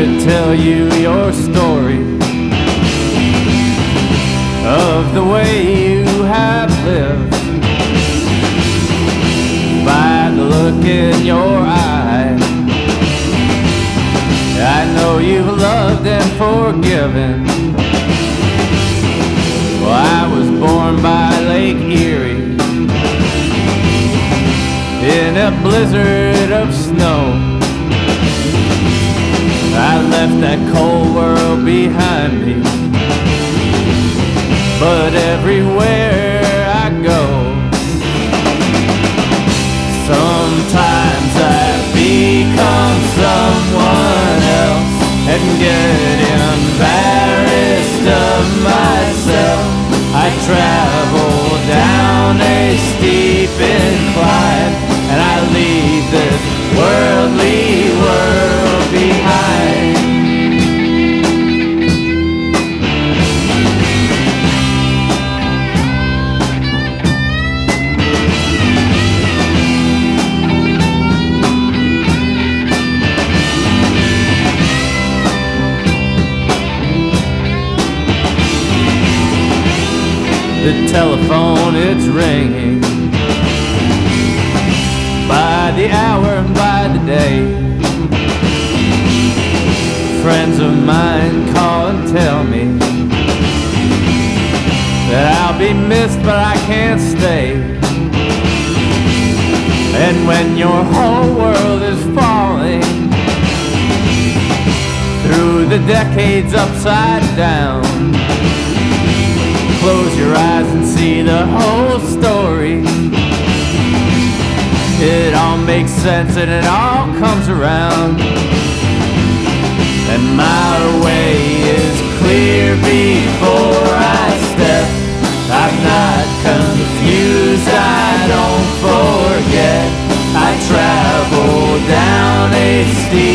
to tell you your story of the way you have lived. By the look in your eye, I know you've loved and forgiven. Well, I was born by Lake Erie in a blizzard of snow. I left that cold world behind me, but everywhere I go, sometimes I become someone else and get embarrassed of myself. I travel down a steep incline, and I leave this worldly world behind. The telephone, it's ringing by the hour and by the day. Friends of mine call and tell me that I'll be missed, but I can't stay. And when your whole world is falling through the decades upside down, close your eyes and see the whole story. It all makes sense and it all comes around, and my way is clear before I step. I'm not confused, I don't forget. I travel down a steep